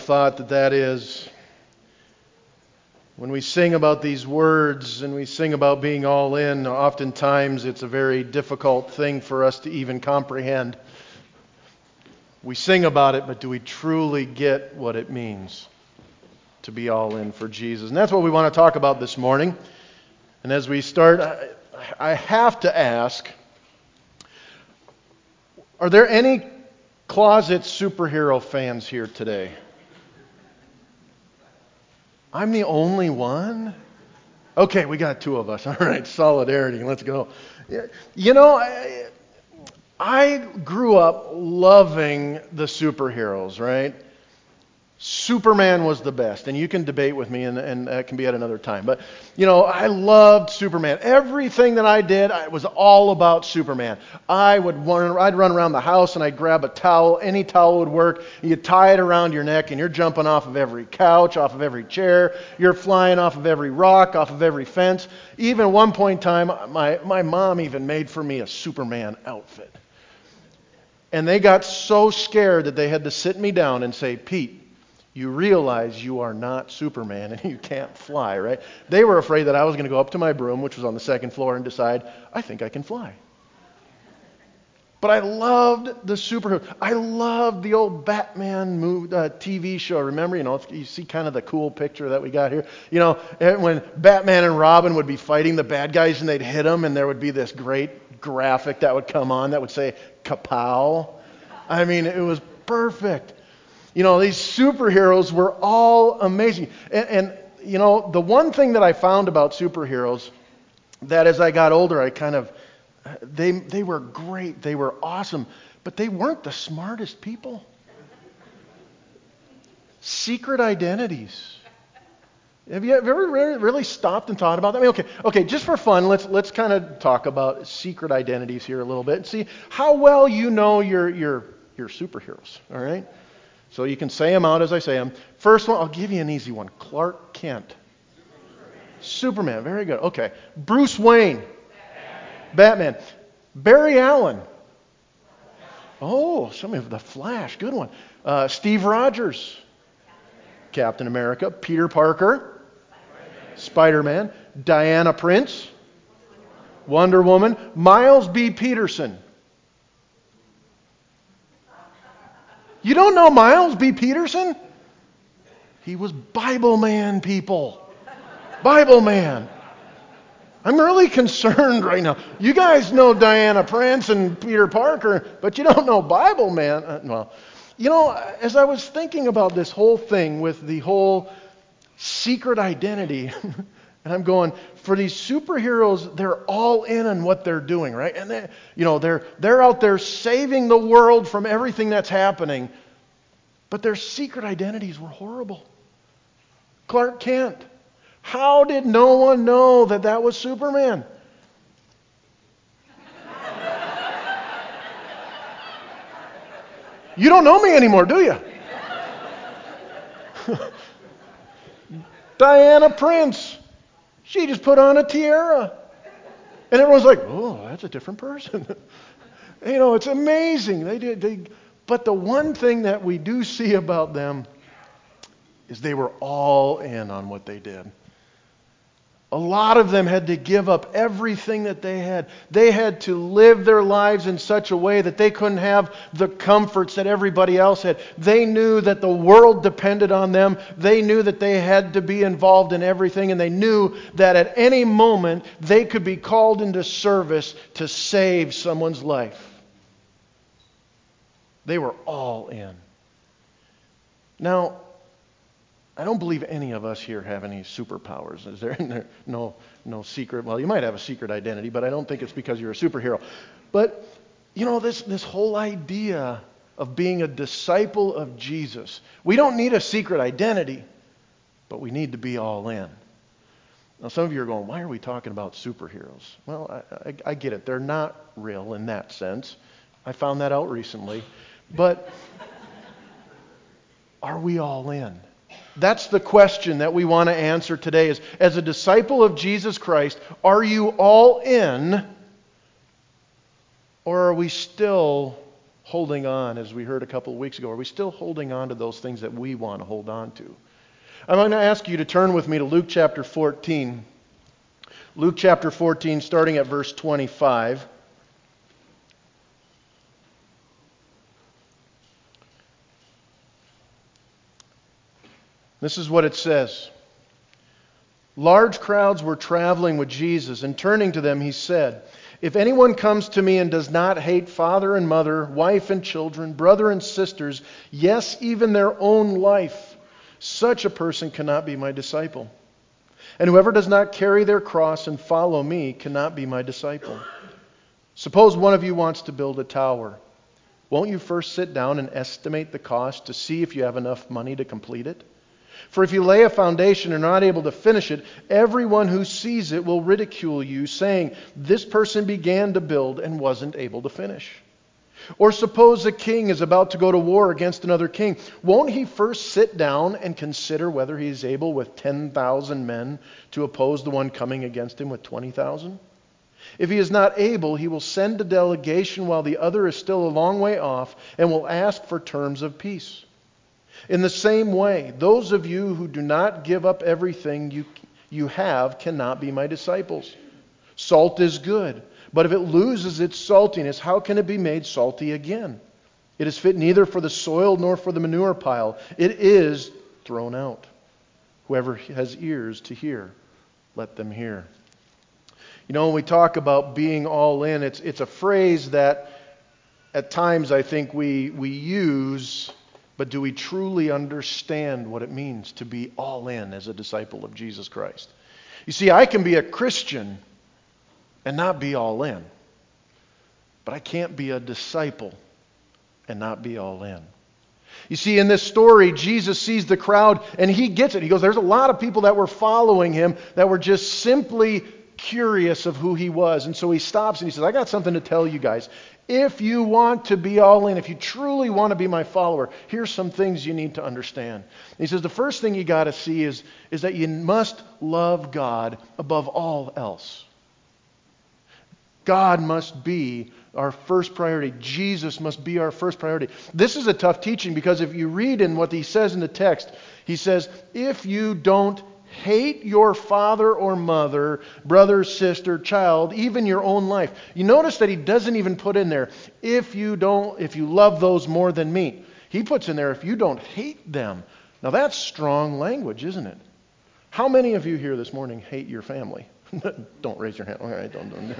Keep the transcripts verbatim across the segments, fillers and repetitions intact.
Thought that that is when we sing about these words and we sing about being all in, oftentimes it's a very difficult thing for us to even comprehend. We sing about it, but do we truly get what it means to be all in for Jesus? And that's what we want to talk about this morning. And as we start, I, I have to ask, are there any closet superhero fans here today? I'm the only one? Okay, we got two of us. All right, solidarity. Let's go. You know, I, I grew up loving the superheroes, right? Superman was the best, and you can debate with me, and, and that can be at another time. But, you know, I loved Superman. Everything that I did, I was all about Superman. I would run, I'd run around the house, and I'd grab a towel. Any towel would work. You tie it around your neck, and you're jumping off of every couch, off of every chair. You're flying off of every rock, off of every fence. Even at one point in time, my, my mom even made for me a Superman outfit. And they got so scared that they had to sit me down and say, Pete, you realize you are not Superman and you can't fly, right? They were afraid that I was going to go up to my room, which was on the second floor, and decide, I think I can fly. But I loved the superhero. I loved the old Batman movie, uh, T V show. Remember, you know, you see kind of the cool picture that we got here. You know, when Batman and Robin would be fighting the bad guys and they'd hit them, and there would be this great graphic that would come on that would say, kapow. I mean, it was perfect. You know, these superheroes were all amazing. And, and, you know, the one thing that I found about superheroes, that as I got older, I kind of, they they were great. They were awesome. But they weren't the smartest people. Secret identities. Have you ever really stopped and thought about that? I mean, okay, okay, just for fun, let's let's kind of talk about secret identities here a little bit and see how well you know your your your superheroes, all right? So you can say them out as I say them. First one, I'll give you an easy one. Clark Kent. Superman. Superman, very good. Okay. Bruce Wayne. Batman. Batman. Barry Allen. Oh, some of the Flash, good one. Uh, Steve Rogers. Captain America. Peter Parker. Spider-Man. Diana Prince. Wonder Woman. Miles B. Peterson. You don't know Miles B. Peterson? He was Bible Man, people. Bible Man. I'm really concerned right now. You guys know Diana Prince and Peter Parker, but you don't know Bible Man. Uh, well, you know, as I was thinking about this whole thing with the whole secret identity, and I'm going, for these superheroes, they're all in on what they're doing, right? And they, you know, they're they're out there saving the world from everything that's happening, but their secret identities were horrible. Clark Kent. How did no one know that that was Superman? You don't know me anymore, do you? Diana Prince. She just put on a tiara. And everyone's like, oh, that's a different person. You know, it's amazing. They did. They, but the one thing that we do see about them is they were all in on what they did. A lot of them had to give up everything that they had. They had to live their lives in such a way that they couldn't have the comforts that everybody else had. They knew that the world depended on them. They knew that they had to be involved in everything, and they knew that at any moment they could be called into service to save someone's life. They were all in. Now, I don't believe any of us here have any superpowers. Is there no no secret? Well, you might have a secret identity, but I don't think it's because you're a superhero. But, you know, this, this whole idea of being a disciple of Jesus, we don't need a secret identity, but we need to be all in. Now, some of you are going, why are we talking about superheroes? Well, I, I, I get it. They're not real in that sense. I found that out recently. But are we all in? That's the question that we want to answer today is, as a disciple of Jesus Christ, are you all in, or are we still holding on, as we heard a couple of weeks ago? Are we still holding on to those things that we want to hold on to? I'm going to ask you to turn with me to Luke chapter fourteen. Luke chapter fourteen, starting at verse twenty-five. This is what it says. Large crowds were traveling with Jesus, and turning to them, he said, "If anyone comes to me and does not hate father and mother, wife and children, brother and sisters, yes, even their own life, such a person cannot be my disciple. And whoever does not carry their cross and follow me cannot be my disciple. Suppose one of you wants to build a tower. Won't you first sit down and estimate the cost to see if you have enough money to complete it? For if you lay a foundation and are not able to finish it, everyone who sees it will ridicule you, saying, 'This person began to build and wasn't able to finish.' Or suppose a king is about to go to war against another king. Won't he first sit down and consider whether he is able with ten thousand men to oppose the one coming against him with twenty thousand? If he is not able, he will send a delegation while the other is still a long way off and will ask for terms of peace. In the same way, those of you who do not give up everything you, you have cannot be my disciples. Salt is good. But if it loses its saltiness, how can it be made salty again? It is fit neither for the soil nor for the manure pile. It is thrown out. Whoever has ears to hear, let them hear." You know, when we talk about being all in, it's it's a phrase that at times I think we we use, but do we truly understand what it means to be all in as a disciple of Jesus Christ? You see, I can be a Christian and not be all in. But I can't be a disciple and not be all in. You see, in this story, Jesus sees the crowd and he gets it. He goes, there's a lot of people that were following him that were just simply curious of who he was. And so he stops and he says, I got something to tell you guys. If you want to be all in, if you truly want to be my follower, here's some things you need to understand. And he says, the first thing you got to see is, is that you must love God above all else. God must be our first priority. Jesus must be our first priority. This is a tough teaching because if you read in what he says in the text, he says, if you don't hate your father or mother, brother, sister, child, even your own life. You notice that he doesn't even put in there, if you don't, if you love those more than me. He puts in there, if you don't hate them. Now that's strong language, isn't it? How many of you here this morning hate your family? Don't raise your hand. All right, don't, don't.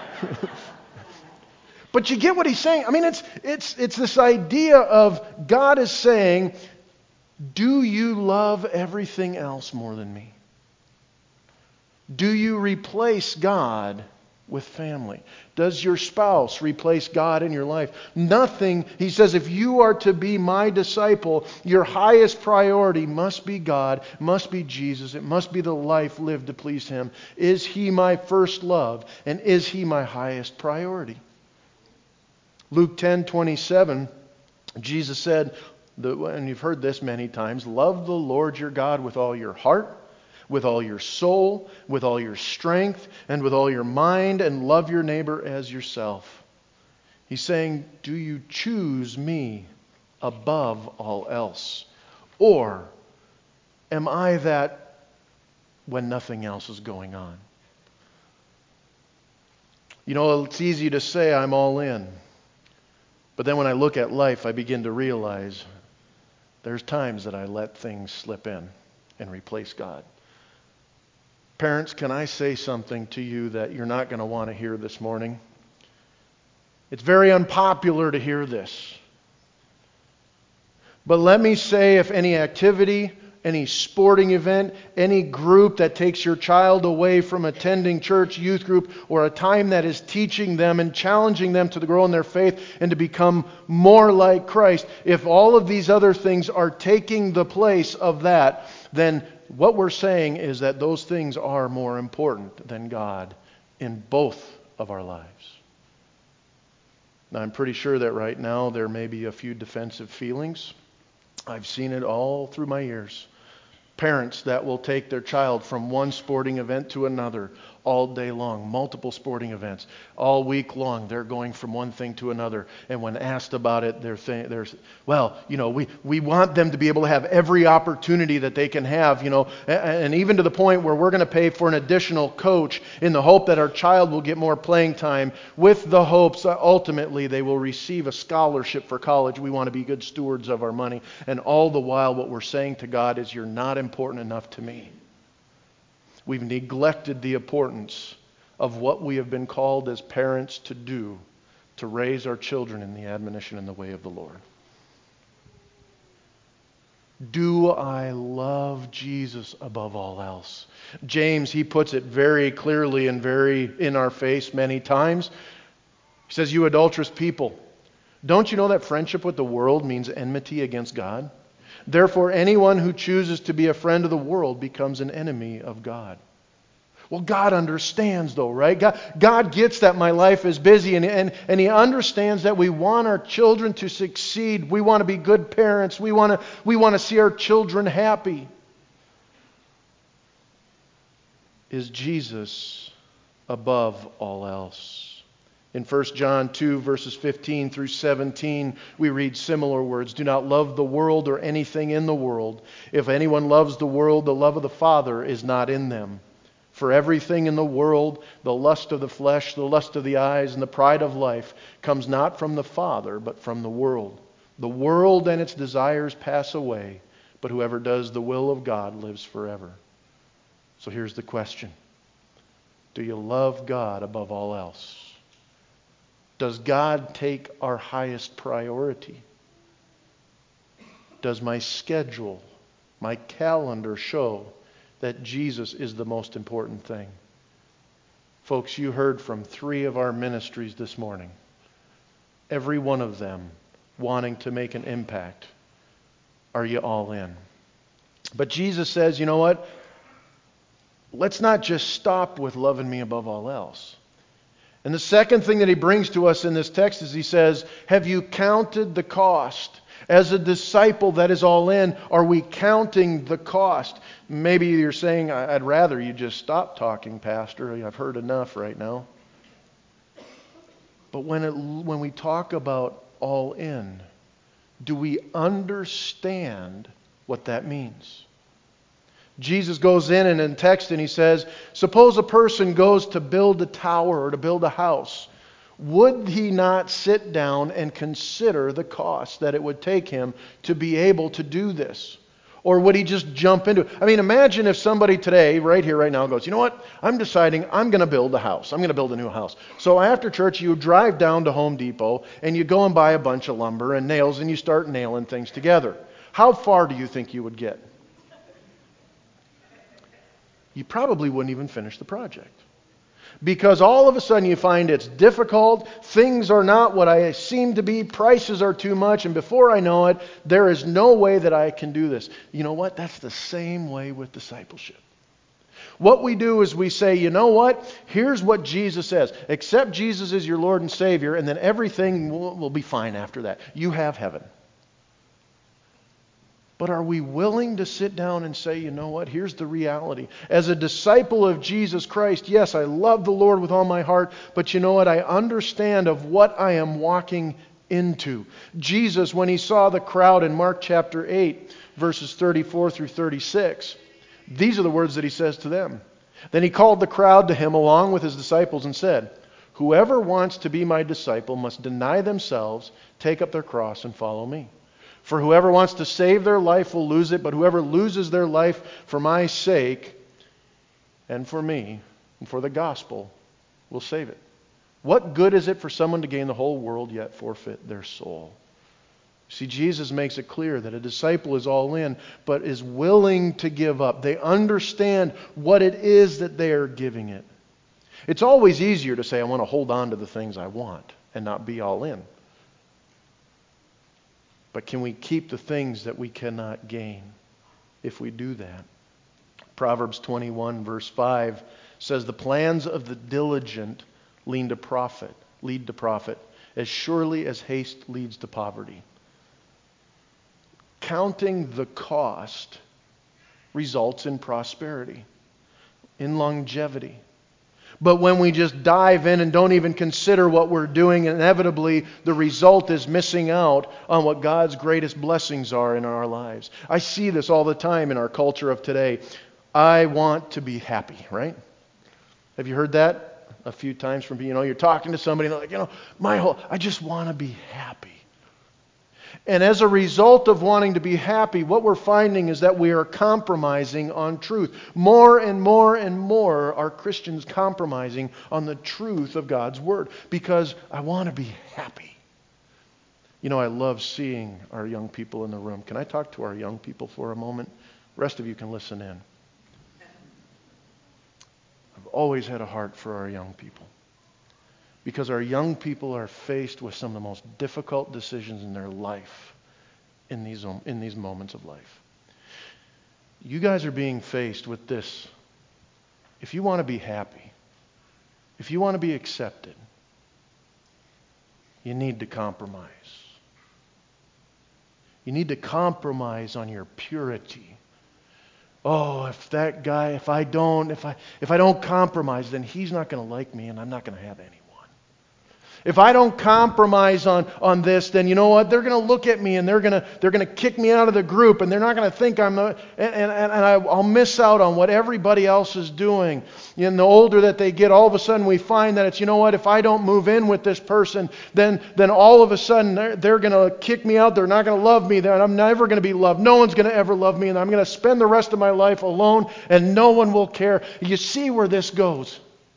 But you get what he's saying. I mean, it's it's it's this idea of God is saying, do you love everything else more than me? Do you replace God with family? Does your spouse replace God in your life? Nothing. He says, if you are to be my disciple, your highest priority must be God, must be Jesus. It must be the life lived to please him. Is he my first love? And is he my highest priority? Luke ten twenty-seven, Jesus said, and you've heard this many times, love the Lord your God with all your heart, with all your soul, with all your strength, and with all your mind, and love your neighbor as yourself. He's saying, do you choose me above all else? Or am I that when nothing else is going on? You know, it's easy to say I'm all in. But then when I look at life, I begin to realize there's times that I let things slip in and replace God. Parents, can I say something to you that you're not going to want to hear this morning? It's very unpopular to hear this. But let me say, if any activity, any sporting event, any group that takes your child away from attending church, youth group, or a time that is teaching them and challenging them to grow in their faith and to become more like Christ, if all of these other things are taking the place of that, then what we're saying is that those things are more important than God in both of our lives. Now, I'm pretty sure that right now there may be a few defensive feelings. I've seen it all through my years. Parents that will take their child from one sporting event to another, all day long, multiple sporting events. All week long, they're going from one thing to another. And when asked about it, they're saying, they're, well, you know, we, we want them to be able to have every opportunity that they can have, you know, and, and even to the point where we're going to pay for an additional coach in the hope that our child will get more playing time, with the hopes that ultimately they will receive a scholarship for college. We want to be good stewards of our money. And all the while, what we're saying to God is, you're not important enough to me. We've neglected the importance of what we have been called as parents to do, to raise our children in the admonition and the way of the Lord. Do I love Jesus above all else? James, he puts it very clearly and very in our face many times. He says, you adulterous people, don't you know that friendship with the world means enmity against God? Therefore, anyone who chooses to be a friend of the world becomes an enemy of God. Well, God understands though, right? God, God gets that my life is busy, and, and, and He understands that we want our children to succeed. We want to be good parents. We want to, we want to see our children happy. Is Jesus above all else? In First John two, verses fifteen through seventeen, we read similar words. Do not love the world or anything in the world. If anyone loves the world, the love of the Father is not in them. For everything in the world, the lust of the flesh, the lust of the eyes, and the pride of life, comes not from the Father, but from the world. The world and its desires pass away, but whoever does the will of God lives forever. So here's the question. Do you love God above all else? Does God take our highest priority? Does my schedule, my calendar show that Jesus is the most important thing? Folks, you heard from three of our ministries this morning. Every one of them wanting to make an impact. Are you all in? But Jesus says, you know what? Let's not just stop with loving me above all else. And the second thing that he brings to us in this text is he says, have you counted the cost? As a disciple that is all in, are we counting the cost? Maybe you're saying, I'd rather you just stop talking, Pastor. I've heard enough right now. But when it, when we talk about all in, do we understand what that means? Jesus goes in and in text and he says, suppose a person goes to build a tower or to build a house. Would he not sit down and consider the cost that it would take him to be able to do this? Or would he just jump into it? I mean, imagine if somebody today, right here, right now, goes, you know what? I'm deciding I'm going to build a house. I'm going to build a new house. So after church, you drive down to Home Depot and you go and buy a bunch of lumber and nails and you start nailing things together. How far do you think you would get? You probably wouldn't even finish the project. Because all of a sudden you find it's difficult, things are not what I seem to be, prices are too much, and before I know it, there is no way that I can do this. You know what? That's the same way with discipleship. What we do is we say, you know what? Here's what Jesus says. Accept Jesus as your Lord and Savior, and then everything will, will be fine after that. You have heaven. But are we willing to sit down and say, you know what, here's the reality. As a disciple of Jesus Christ, yes, I love the Lord with all my heart, but you know what, I understand of what I am walking into. Jesus, when he saw the crowd in Mark chapter eight, verses thirty-four through thirty-six, these are the words that he says to them. Then he called the crowd to him along with his disciples and said, whoever wants to be my disciple must deny themselves, take up their cross, and follow me. For whoever wants to save their life will lose it, but whoever loses their life for my sake and for me and for the gospel will save it. What good is it for someone to gain the whole world yet forfeit their soul? See, Jesus makes it clear that a disciple is all in, but is willing to give up. They understand what it is that they are giving it. It's always easier to say, I want to hold on to the things I want and not be all in. But can we keep the things that we cannot gain if we do that? Proverbs twenty-one verse five says, the plans of the diligent lead to profit, lead to profit, as surely as haste leads to poverty. Counting the cost results in prosperity, in longevity. But when we just dive in and don't even consider what we're doing, inevitably the result is missing out on what God's greatest blessings are in our lives. I see this all the time in our culture of today. I want to be happy, right? Have you heard that a few times from people? You know, you're talking to somebody and they're like, you know, my whole, I just want to be happy. And as a result of wanting to be happy, what we're finding is that we are compromising on truth. More and more and more are Christians compromising on the truth of God's Word because I want to be happy. You know, I love seeing our young people in the room. Can I talk to our young people for a moment? The rest of you can listen in. I've always had a heart for our young people. Because our young people are faced with some of the most difficult decisions in their life in these, in these moments of life. You guys are being faced with this. If you want to be happy, if you want to be accepted, you need to compromise. You need to compromise on your purity. Oh, if that guy, if I don't, if I if I don't compromise, then he's not going to like me and I'm not going to have anyone. If I don't compromise on, on this, then you know what? They're going to look at me and they're going to they're going to kick me out of the group and they're not going to think I'm the, and, and, and I, I'll miss out on what everybody else is doing. And the older that they get, all of a sudden we find that it's, you know what? If I don't move in with this person, then then all of a sudden they're, they're going to kick me out. They're not going to love me. Then I'm never going to be loved. No one's going to ever love me, and I'm going to spend the rest of my life alone, and no one will care. You see where this goes.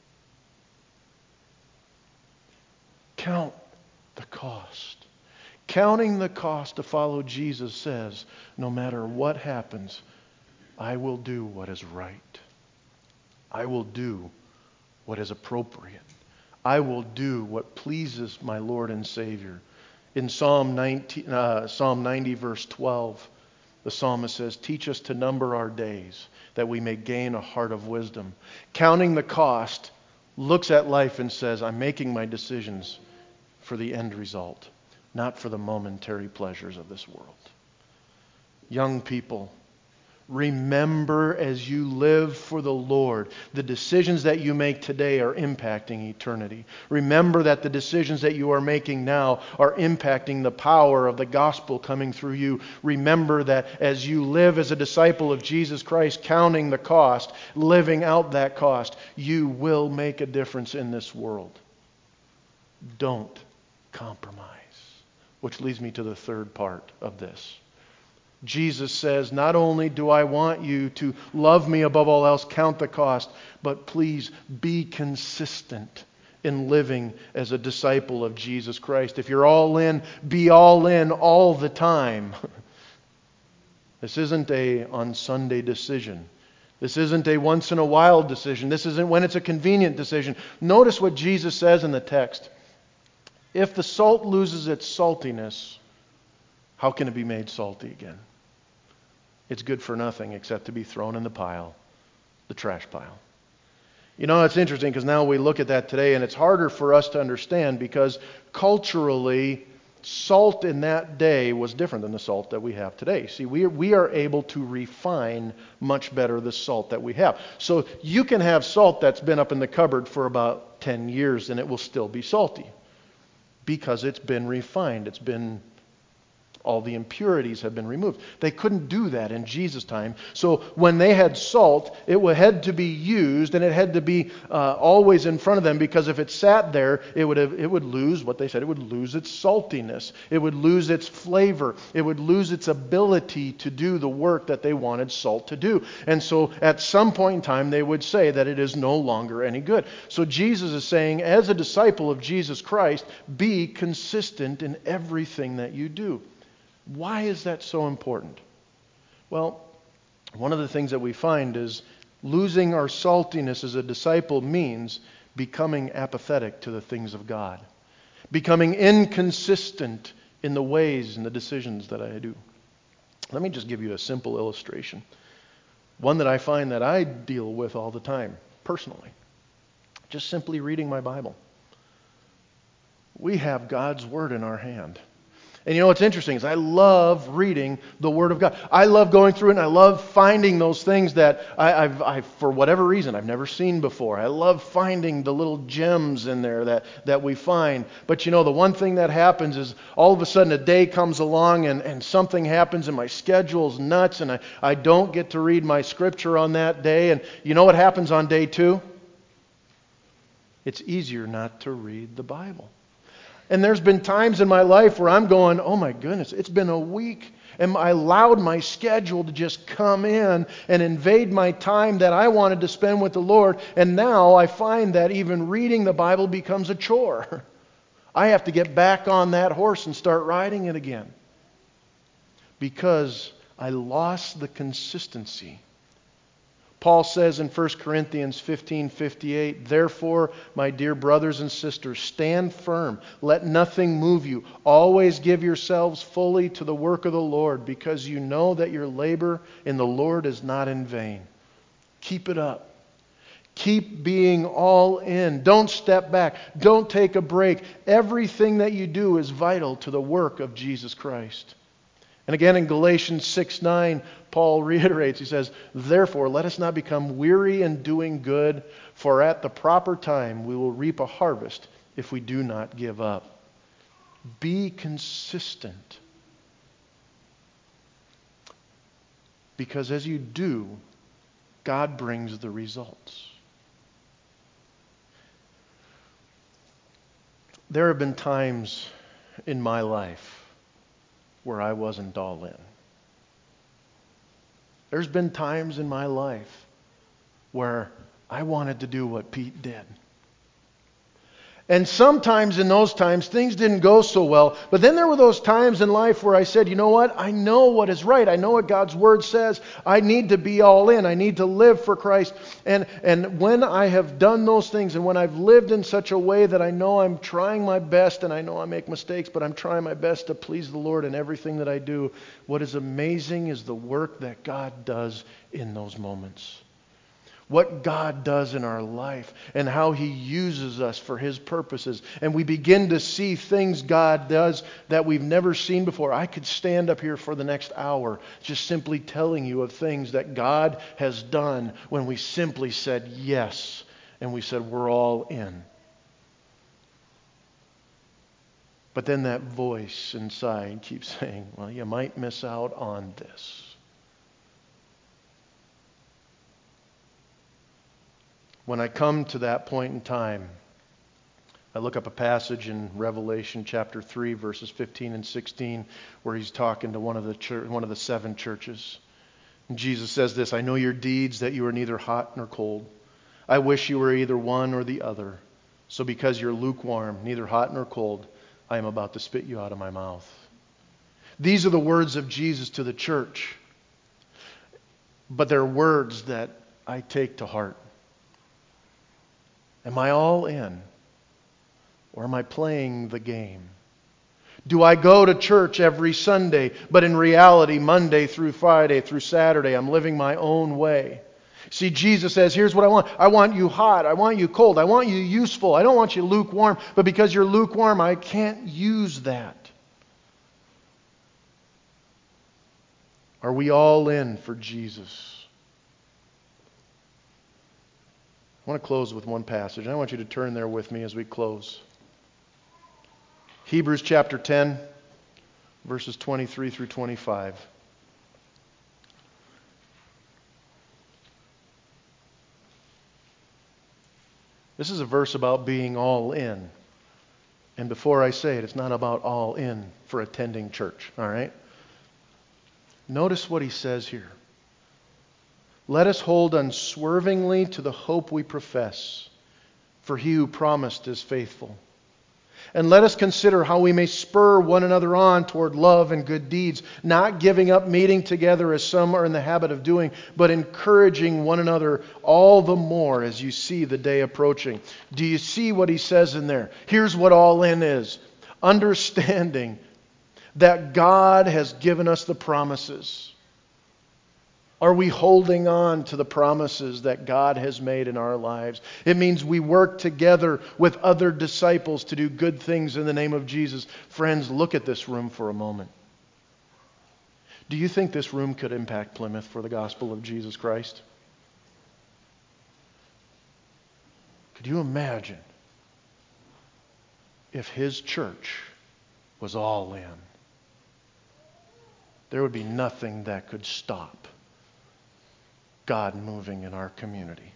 Count the cost. Counting the cost to follow Jesus says, no matter what happens, I will do what is right. I will do what is appropriate. I will do what pleases my Lord and Savior. In Psalm ninety, uh, Psalm ninety, verse twelve, the psalmist says, teach us to number our days, that we may gain a heart of wisdom. Counting the cost looks at life and says, I'm making my decisions for the end result, not for the momentary pleasures of this world. Young people, remember as you live for the Lord, the decisions that you make today are impacting eternity. Remember that the decisions that you are making now are impacting the power of the gospel coming through you. Remember that as you live as a disciple of Jesus Christ, counting the cost, living out that cost, you will make a difference in this world. Don't compromise. Which leads me to the third part of this. Jesus says, not only do I want you to love me above all else, count the cost, but please be consistent in living as a disciple of Jesus Christ. If you're all in, be all in all the time. This isn't a on Sunday decision. This isn't a once in a while decision. This isn't when it's a convenient decision. Notice what Jesus says in the text. If the salt loses its saltiness, how can it be made salty again? It's good for nothing except to be thrown in the pile, the trash pile. You know, it's interesting because now we look at that today and it's harder for us to understand because culturally, salt in that day was different than the salt that we have today. See, we are, we are able to refine much better the salt that we have. So you can have salt that's been up in the cupboard for about ten years and it will still be salty. Because it's been refined. It's been, all the impurities have been removed. They couldn't do that in Jesus' time. So when they had salt, it had to be used and it had to be uh, always in front of them because if it sat there, it would have, it would lose what they said. It would lose its saltiness. It would lose its flavor. It would lose its ability to do the work that they wanted salt to do. And so at some point in time, they would say that it is no longer any good. So Jesus is saying, as a disciple of Jesus Christ, be consistent in everything that you do. Why is that so important? Well, one of the things that we find is losing our saltiness as a disciple means becoming apathetic to the things of God. Becoming inconsistent in the ways and the decisions that I do. Let me just give you a simple illustration. One that I find that I deal with all the time, personally. Just simply reading my Bible. We have God's Word in our hand. And you know what's interesting is I love reading the Word of God. I love going through it, and I love finding those things that I, I've, I, for whatever reason, I've never seen before. I love finding the little gems in there that, that we find. But you know, the one thing that happens is all of a sudden a day comes along and, and something happens and my schedule's nuts and I, I don't get to read my scripture on that day. And you know what happens on day two? It's easier not to read the Bible. And there's been times in my life where I'm going, oh my goodness, it's been a week. And I allowed my schedule to just come in and invade my time that I wanted to spend with the Lord. And now I find that even reading the Bible becomes a chore. I have to get back on that horse and start riding it again. Because I lost the consistency. Paul says in First Corinthians fifteen fifty-eight, therefore, my dear brothers and sisters, stand firm. Let nothing move you. Always give yourselves fully to the work of the Lord, because you know that your labor in the Lord is not in vain. Keep it up. Keep being all in. Don't step back. Don't take a break. Everything that you do is vital to the work of Jesus Christ. And again in Galatians six nine, Paul reiterates, he says, therefore, let us not become weary in doing good, for at the proper time we will reap a harvest if we do not give up. Be consistent. Because as you do, God brings the results. There have been times in my life where I wasn't all in. There's been times in my life where I wanted to do what Pete did. And sometimes in those times, things didn't go so well. But then there were those times in life where I said, you know what? I know what is right. I know what God's Word says. I need to be all in. I need to live for Christ. And, and when I have done those things, and when I've lived in such a way that I know I'm trying my best, and I know I make mistakes, but I'm trying my best to please the Lord in everything that I do, what is amazing is the work that God does in those moments. What God does in our life and how He uses us for His purposes. And we begin to see things God does that we've never seen before. I could stand up here for the next hour just simply telling you of things that God has done when we simply said yes and we said we're all in. But then that voice inside keeps saying, well, you might miss out on this. When I come to that point in time, I look up a passage in Revelation chapter three, verses fifteen and sixteen, where he's talking to one of the church, one of the seven churches. And Jesus says this, I know your deeds, that you are neither hot nor cold. I wish you were either one or the other. So because you're lukewarm, neither hot nor cold, I am about to spit you out of my mouth. These are the words of Jesus to the church. But they're words that I take to heart. Am I all in? Or am I playing the game? Do I go to church every Sunday, but in reality, Monday through Friday through Saturday, I'm living my own way? See, Jesus says, here's what I want. I want you hot. I want you cold. I want you useful. I don't want you lukewarm. But because you're lukewarm, I can't use that. Are we all in for Jesus? I want to close with one passage. I want you to turn there with me as we close. Hebrews chapter ten, verses twenty-three through twenty-five. This is a verse about being all in. And before I say it, it's not about all in for attending church, all right? Notice what he says here. Let us hold unswervingly to the hope we profess, for he who promised is faithful. And let us consider how we may spur one another on toward love and good deeds, not giving up meeting together as some are in the habit of doing, but encouraging one another all the more as you see the day approaching. Do you see what he says in there? Here's what all in is. Understanding that God has given us the promises. Are we holding on to the promises that God has made in our lives? It means we work together with other disciples to do good things in the name of Jesus. Friends, look at this room for a moment. Do you think this room could impact Plymouth for the gospel of Jesus Christ? Could you imagine if His church was all in? There would be nothing that could stop God moving in our community.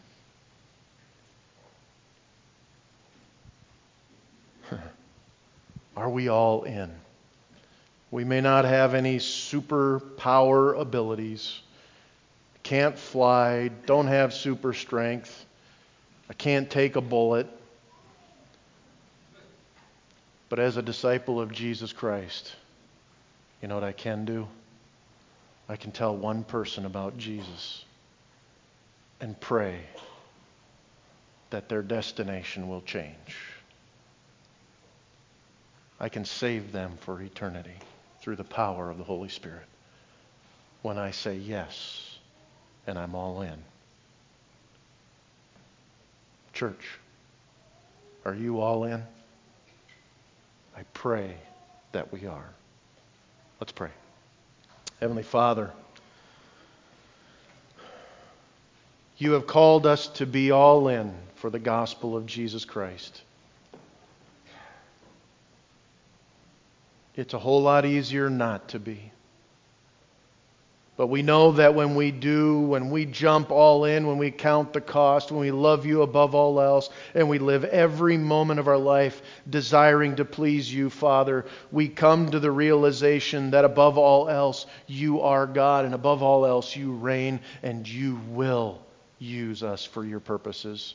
Are we all in? We may not have any superpower abilities. Can't fly, don't have super strength. I can't take a bullet. But as a disciple of Jesus Christ, you know what I can do? I can tell one person about Jesus and pray that their destination will change. I can save them for eternity through the power of the Holy Spirit when I say yes and I'm all in. Church, are you all in? I pray that we are. Let's pray. Heavenly Father, You have called us to be all in for the gospel of Jesus Christ. It's a whole lot easier not to be. But we know that when we do, when we jump all in, when we count the cost, when we love You above all else, and we live every moment of our life desiring to please You, Father, we come to the realization that above all else, You are God, and above all else, You reign, and You will use us for Your purposes.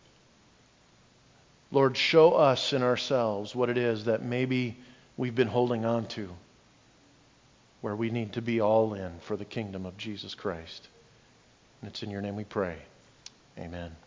Lord, show us in ourselves what it is that maybe we've been holding on to, where we need to be all in for the kingdom of Jesus Christ. And it's in Your name we pray. Amen.